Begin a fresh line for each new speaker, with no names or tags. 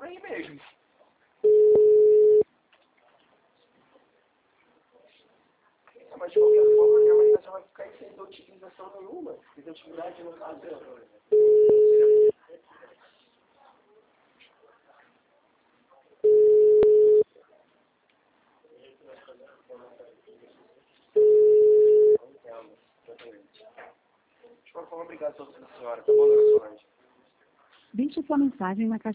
por aí mesmo. Mas de qualquer forma, minha mãe só vai ficar sem utilização nenhuma. Identidade no caso. De qualquer forma, obrigado a todos a senhora, tá bom, dona Solange?
Deixe sua mensagem na caixa